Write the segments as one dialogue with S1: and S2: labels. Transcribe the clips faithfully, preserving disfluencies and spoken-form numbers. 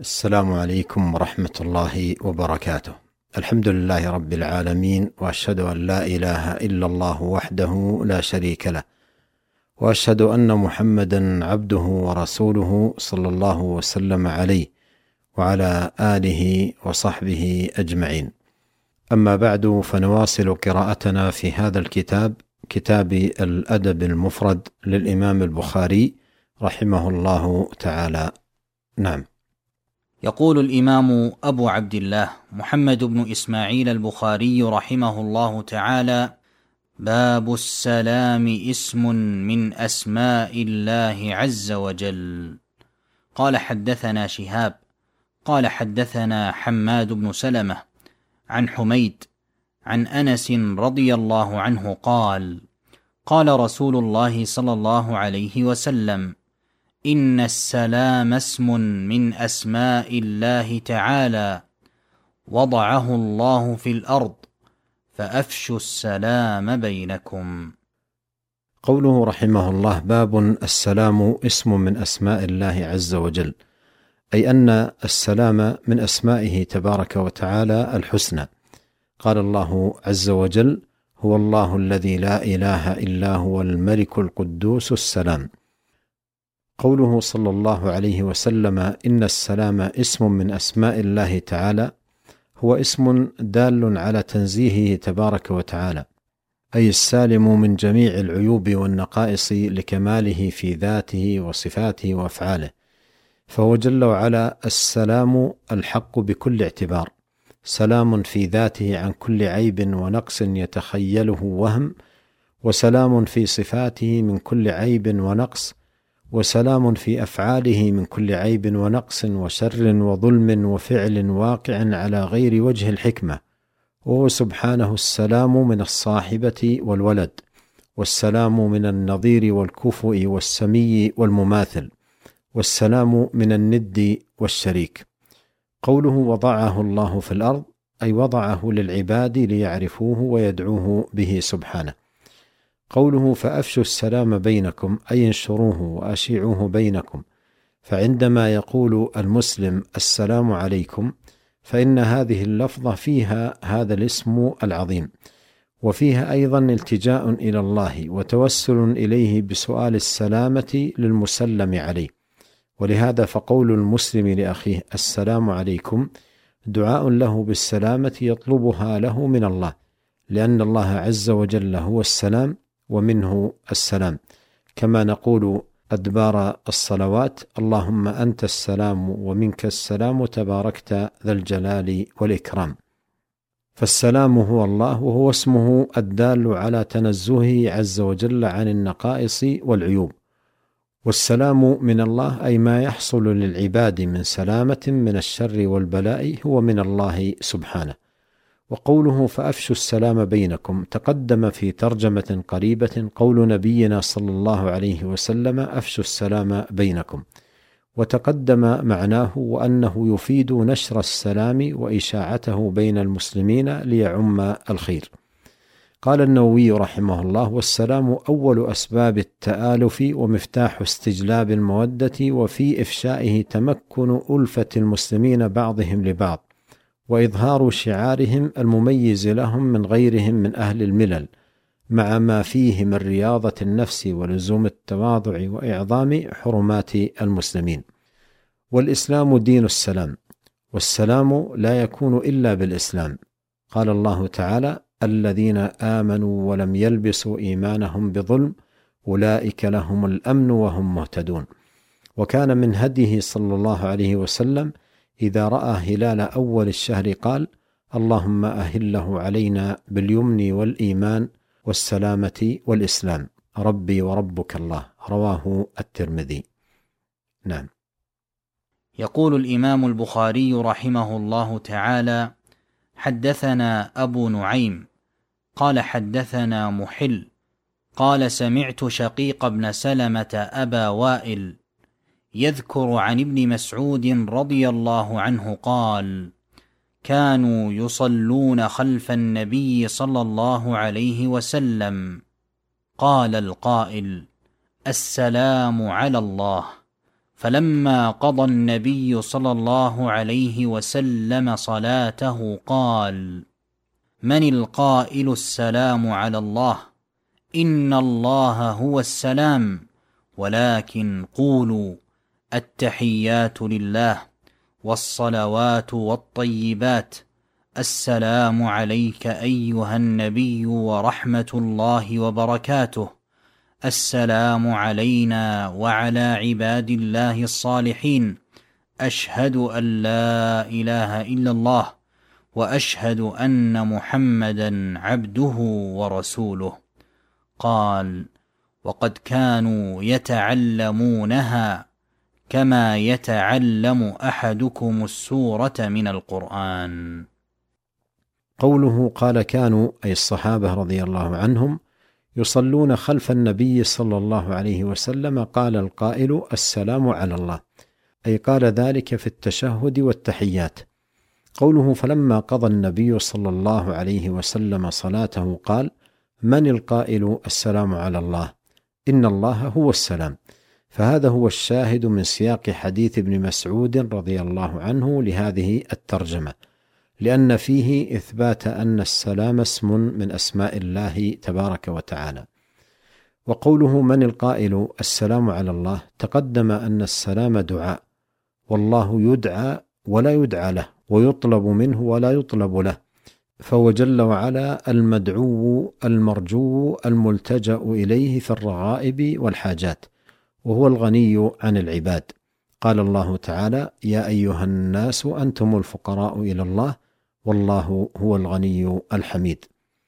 S1: السلام عليكم ورحمة الله وبركاته. الحمد لله رب العالمين، وأشهد أن لا إله إلا الله وحده لا شريك له، وأشهد أن محمدا عبده ورسوله صلى الله وسلم عليه وعلى آله وصحبه أجمعين. أما بعد، فنواصل قراءتنا في هذا الكتاب، كتاب الأدب المفرد للإمام البخاري رحمه الله تعالى. نعم.
S2: يقول الإمام أبو عبد الله محمد بن إسماعيل البخاري رحمه الله تعالى: باب السلام اسم من أسماء الله عز وجل. قال حدثنا شهاب قال حدثنا حماد بن سلمة عن حميد عن أنس رضي الله عنه قال: قال رسول الله صلى الله عليه وسلم: إن السلام اسم من أسماء الله تعالى، وضعه الله في الأرض، فأفشوا السلام بينكم.
S1: قوله رحمه الله: باب السلام اسم من أسماء الله عز وجل، أي أن السلام من أسمائه تبارك وتعالى الحسنى. قال الله عز وجل: هو الله الذي لا إله إلا هو الملك القدوس السلام. قوله صلى الله عليه وسلم: إن السلام اسم من أسماء الله تعالى، هو اسم دال على تنزيهه تبارك وتعالى، أي السالم من جميع العيوب والنقائص لكماله في ذاته وصفاته وأفعاله، فهو جل وعلا السلام الحق بكل اعتبار، سلام في ذاته عن كل عيب ونقص يتخيله وهم، وسلام في صفاته من كل عيب ونقص، وسلام في أفعاله من كل عيب ونقص وشر وظلم وفعل واقع على غير وجه الحكمة، وهو سبحانه السلام من الصاحبة والولد، والسلام من النظير والكفؤ والسمي والمماثل، والسلام من الند والشريك. قوله: وضعه الله في الأرض، أي وضعه للعباد ليعرفوه ويدعوه به سبحانه. قوله: فأفشوا السلام بينكم، أي انشروه وأشيعوه بينكم. فعندما يقول المسلم السلام عليكم، فإن هذه اللفظة فيها هذا الاسم العظيم، وفيها أيضا التجاء إلى الله وتوسل إليه بسؤال السلامة للمسلم عليه. ولهذا فقول المسلم لأخيه السلام عليكم دعاء له بالسلامة يطلبها له من الله، لأن الله عز وجل هو السلام ومنه السلام، كما نقول أدبار الصلوات: اللهم أنت السلام ومنك السلام تباركت ذا الجلال والإكرام. فالسلام هو الله، وهو اسمه الدال على تنزهه عز وجل عن النقائص والعيوب. والسلام من الله، أي ما يحصل للعباد من سلامة من الشر والبلاء، هو من الله سبحانه. وقوله: فأفشوا السلام بينكم، تقدم في ترجمة قريبة قول نبينا صلى الله عليه وسلم: أفشوا السلام بينكم، وتقدم معناه وأنه يفيد نشر السلام وإشاعته بين المسلمين ليعم الخير. قال النووي رحمه الله: والسلام أول أسباب التآلف ومفتاح استجلاب المودة، وفي إفشائه تمكن ألفة المسلمين بعضهم لبعض، وإظهار شعارهم المميز لهم من غيرهم من أهل الملل، مع ما فيه من رياضة النفس ولزوم التواضع وإعظام حرمات المسلمين. والإسلام دين السلام، والسلام لا يكون إلا بالإسلام. قال الله تعالى: الذين آمنوا ولم يلبسوا إيمانهم بظلم أولئك لهم الأمن وهم مهتدون. وكان من هديه صلى الله عليه وسلم إذا رأى هلال أول الشهر قال: اللهم أهله علينا باليمن والإيمان والسلامة والإسلام، ربي وربك الله. رواه الترمذي. نعم.
S2: يقول الإمام البخاري رحمه الله تعالى: حدثنا أبو نعيم قال حدثنا محل قال سمعت شقيق بن سلمة أبا وائل يذكر عن ابن مسعود رضي الله عنه قال: كانوا يصلون خلف النبي صلى الله عليه وسلم. قال القائل: السلام على الله. فلما قضى النبي صلى الله عليه وسلم صلاته قال: من القائل السلام على الله؟ إن الله هو السلام، ولكن قولوا التحيات لله والصلوات والطيبات، السلام عليك أيها النبي ورحمة الله وبركاته، السلام علينا وعلى عباد الله الصالحين، أشهد أن لا إله إلا الله وأشهد أن محمدا عبده ورسوله. قال: وقد كانوا يتعلمونها كما يتعلم أحدكم السورة من القرآن.
S1: قوله قال كانوا أي الصحابة رضي الله عنهم يصلون خلف النبي صلى الله عليه وسلم، قال القائل السلام على الله، أي قال ذلك في التشهد والتحيات. قوله فلما قضى النبي صلى الله عليه وسلم صلاته قال: من القائل السلام على الله؟ إن الله هو السلام. فهذا هو الشاهد من سياق حديث ابن مسعود رضي الله عنه لهذه الترجمة، لأن فيه إثبات أن السلام اسم من أسماء الله تبارك وتعالى. وقوله من القائل السلام على الله، تقدم أن السلام دعاء، والله يدعى ولا يدعى له، ويطلب منه ولا يطلب له، فهو جل وعلا المدعو المرجو الملتجأ إليه في الرغائب والحاجات، وهو الغني عن العباد. قال الله تعالى: يا أيها الناس أنتم الفقراء إلى الله والله هو الغني الحميد.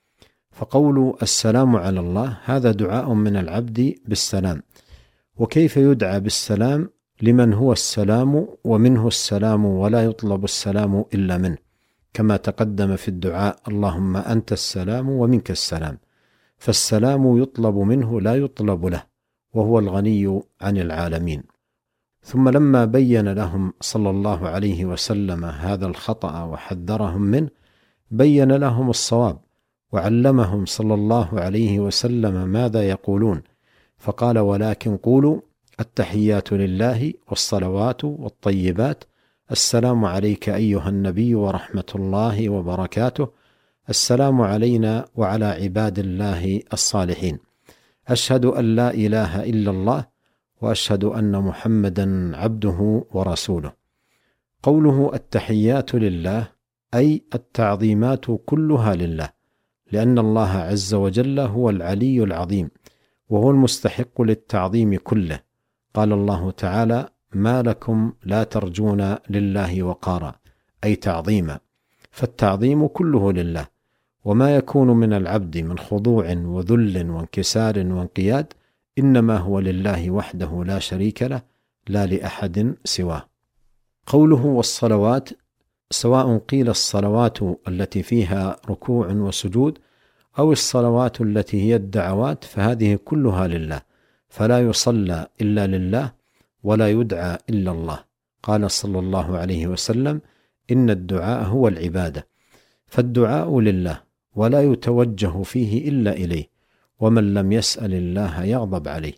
S1: فقول السلام على الله هذا دعاء من العبد بالسلام. وكيف يدعى بالسلام لمن هو السلام ومنه السلام ولا يطلب السلام إلا منه، كما تقدم في الدعاء: اللهم أنت السلام ومنك السلام. فالسلام يطلب منه لا يطلب له، وهو الغني عن العالمين. ثم لما بين لهم صلى الله عليه وسلم هذا الخطأ وحذرهم منه، بين لهم الصواب، وعلمهم صلى الله عليه وسلم ماذا يقولون، فقال: ولكن قولوا التحيات لله والصلوات والطيبات، السلام عليك أيها النبي ورحمة الله وبركاته، السلام علينا وعلى عباد الله الصالحين، أشهد أن لا إله إلا الله وأشهد أن محمدا عبده ورسوله. قوله التحيات لله أي التعظيمات كلها لله، لأن الله عز وجل هو العلي العظيم، وهو المستحق للتعظيم كله. قال الله تعالى: ما لكم لا ترجون لله وقارا، أي تعظيما. فالتعظيم كله لله، وما يكون من العبد من خضوع وذل وانكسار وانقياد إنما هو لله وحده لا شريك له، لا لأحد سواه. قوله والصلوات، سواء قيل الصلوات التي فيها ركوع وسجود أو الصلوات التي هي الدعوات، فهذه كلها لله، فلا يصلى إلا لله ولا يدعى إلا الله. قال صلى الله عليه وسلم: إن الدعاء هو العبادة. فالدعاء لله ولا يتوجه فيه إلا إليه، ومن لم يسأل الله يغضب عليه.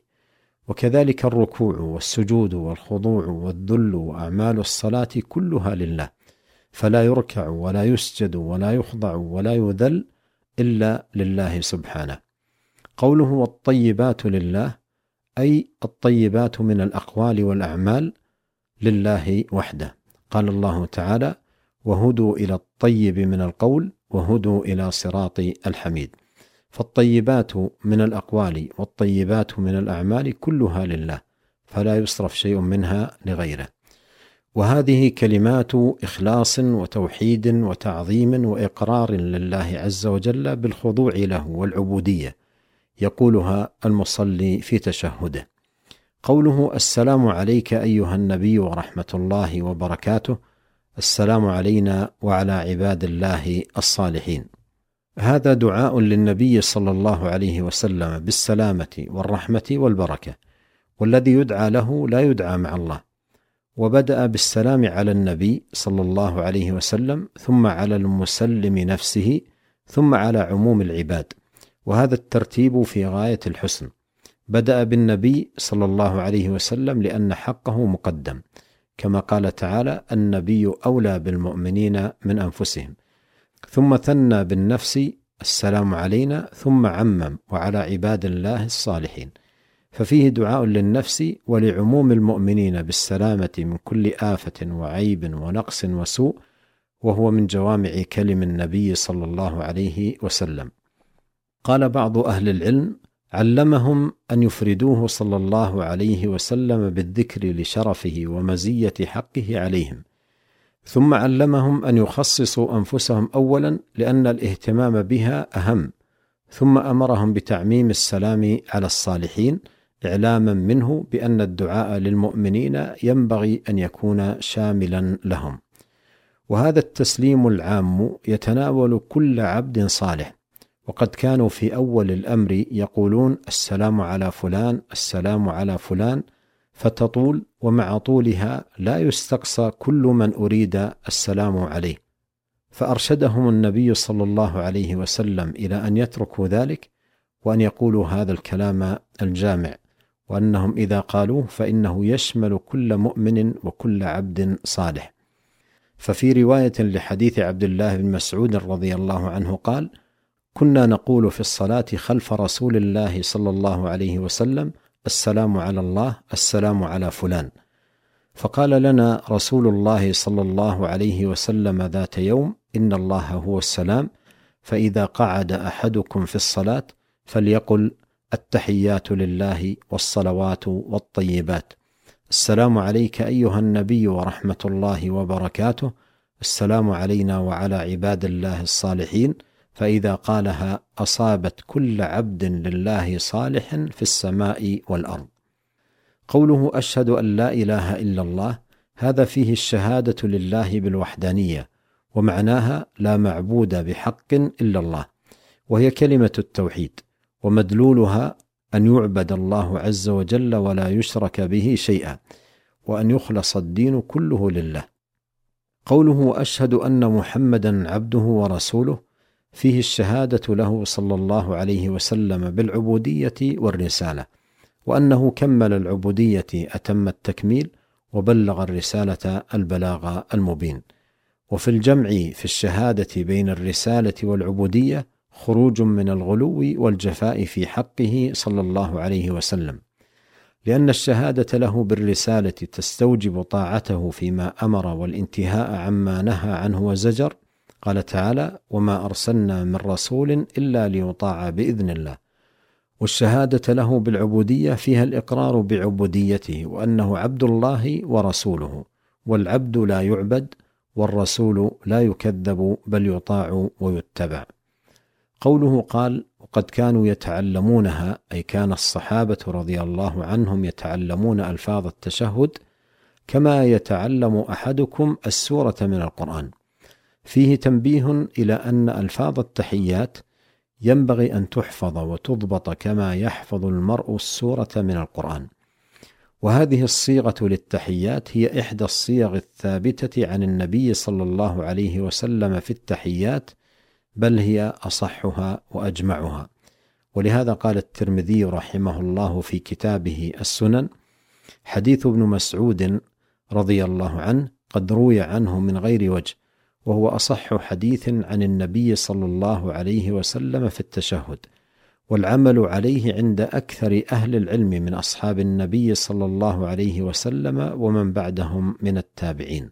S1: وكذلك الركوع والسجود والخضوع والذل وأعمال الصلاة كلها لله، فلا يركع ولا يسجد ولا يخضع ولا يذل إلا لله سبحانه. قوله والطيبات لله، أي الطيبات من الأقوال والأعمال لله وحده. قال الله تعالى: وهدوا إلى الطيب من القول وهدوا إلى صراط الحميد. فالطيبات من الأقوال والطيبات من الأعمال كلها لله، فلا يصرف شيء منها لغيره. وهذه كلمات إخلاص وتوحيد وتعظيم وإقرار لله عز وجل بالخضوع له والعبودية، يقولها المصلي في تشهده. قوله السلام عليك أيها النبي ورحمة الله وبركاته، السلام علينا وعلى عباد الله الصالحين. هذا دعاء للنبي صلى الله عليه وسلم بالسلامة والرحمة والبركة، والذي يدعى له لا يدعى مع الله. وبدأ بالسلام على النبي صلى الله عليه وسلم، ثم على المسلم نفسه، ثم على عموم العباد، وهذا الترتيب في غاية الحسن. بدأ بالنبي صلى الله عليه وسلم لأن حقه مقدم، كما قال تعالى: النبي أولى بالمؤمنين من أنفسهم. ثم ثنى بالنفس: السلام علينا، ثم عمم: وعلى عباد الله الصالحين. ففيه دعاء للنفس ولعموم المؤمنين بالسلامة من كل آفة وعيب ونقص وسوء، وهو من جوامع كلم النبي صلى الله عليه وسلم. قال بعض أهل العلم: علمهم أن يفردوه صلى الله عليه وسلم بالذكر لشرفه ومزية حقه عليهم، ثم علمهم أن يخصصوا أنفسهم أولا لأن الاهتمام بها أهم، ثم أمرهم بتعميم السلام على الصالحين إعلاما منه بأن الدعاء للمؤمنين ينبغي أن يكون شاملا لهم. وهذا التسليم العام يتناول كل عبد صالح، وقد كانوا في أول الأمر يقولون: السلام على فلان، السلام على فلان، فتطول، ومع طولها لا يستقصى كل من أريد السلام عليه. فأرشدهم النبي صلى الله عليه وسلم إلى أن يتركوا ذلك، وأن يقولوا هذا الكلام الجامع، وأنهم إذا قالوه فإنه يشمل كل مؤمن وكل عبد صالح. ففي رواية لحديث عبد الله بن مسعود رضي الله عنه قال: كنا نقول في الصلاة خلف رسول الله صلى الله عليه وسلم: السلام على الله، السلام على فلان. فقال لنا رسول الله صلى الله عليه وسلم ذات يوم: إن الله هو السلام، فإذا قعد أحدكم في الصلاة فليقل: التحيات لله والصلوات والطيبات، السلام عليك أيها النبي ورحمة الله وبركاته، السلام علينا وعلى عباد الله الصالحين. فإذا قالها أصابت كل عبد لله صالح في السماء والأرض. قوله: أشهد أن لا إله إلا الله، هذا فيه الشهادة لله بالوحدانية، ومعناها لا معبود بحق إلا الله، وهي كلمة التوحيد، ومدلولها أن يعبد الله عز وجل ولا يشرك به شيئا، وأن يخلص الدين كله لله. قوله: أشهد أن محمدا عبده ورسوله، فيه الشهادة له صلى الله عليه وسلم بالعبودية والرسالة، وأنه كمل العبودية أتم التكميل، وبلغ الرسالة البلاغ المبين. وفي الجمع في الشهادة بين الرسالة والعبودية خروج من الغلو والجفاء في حقه صلى الله عليه وسلم، لأن الشهادة له بالرسالة تستوجب طاعته فيما أمر والانتهاء عما نهى عنه وزجر. قال تعالى: وما أرسلنا من رسول إلا ليطاع بإذن الله. والشهادة له بالعبودية فيها الإقرار بعبوديته، وأنه عبد الله ورسوله، والعبد لا يعبد، والرسول لا يكذب بل يطاع ويتبع. قوله قال: وقد كانوا يتعلمونها، أي كان الصحابة رضي الله عنهم يتعلمون ألفاظ التشهد كما يتعلم أحدكم السورة من القرآن. فيه تنبيه إلى أن ألفاظ التحيات ينبغي أن تحفظ وتضبط كما يحفظ المرء السورة من القرآن. وهذه الصيغة للتحيات هي إحدى الصيغ الثابتة عن النبي صلى الله عليه وسلم في التحيات، بل هي أصحها وأجمعها. ولهذا قال الترمذي رحمه الله في كتابه السنن: حديث ابن مسعود رضي الله عنه قد روي عنه من غير وجه، وهو أصح حديث عن النبي صلى الله عليه وسلم في التشهد، والعمل عليه عند أكثر أهل العلم من أصحاب النبي صلى الله عليه وسلم ومن بعدهم من التابعين.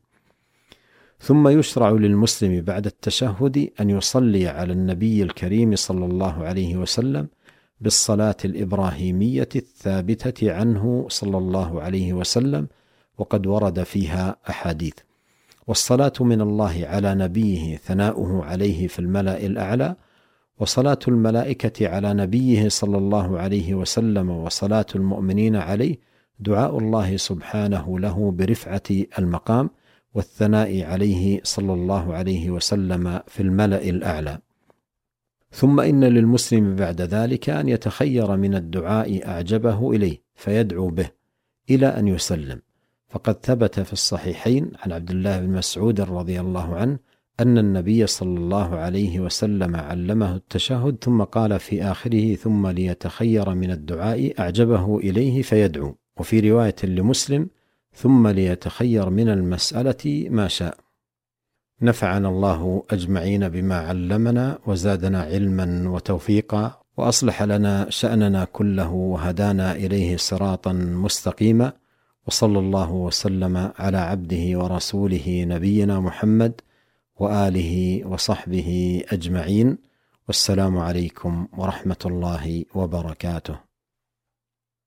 S1: ثم يشرع للمسلم بعد التشهد أن يصلي على النبي الكريم صلى الله عليه وسلم بالصلاة الإبراهيمية الثابتة عنه صلى الله عليه وسلم، وقد ورد فيها أحاديث. والصلاة من الله على نبيه ثناؤه عليه في الملأ الأعلى، وصلاة الملائكة على نبيه صلى الله عليه وسلم وصلاة المؤمنين عليه دعاء الله سبحانه له برفعة المقام والثناء عليه صلى الله عليه وسلم في الملأ الأعلى. ثم إن للمسلم بعد ذلك أن يتخير من الدعاء أعجبه إليه فيدعو به إلى أن يسلم، فقد ثبت في الصحيحين عن عبد الله بن مسعود رضي الله عنه أن النبي صلى الله عليه وسلم علمه التشهد ثم قال في آخره: ثم ليتخير من الدعاء أعجبه إليه فيدعو. وفي رواية لمسلم: ثم ليتخير من المسألة ما شاء. نفعنا الله أجمعين بما علمنا وزادنا علما وتوفيقا، وأصلح لنا شأننا كله وهدانا إليه صراطا مستقيما، وصلى الله وسلم على عبده ورسوله نبينا محمد وآله وصحبه أجمعين، والسلام عليكم ورحمة الله وبركاته.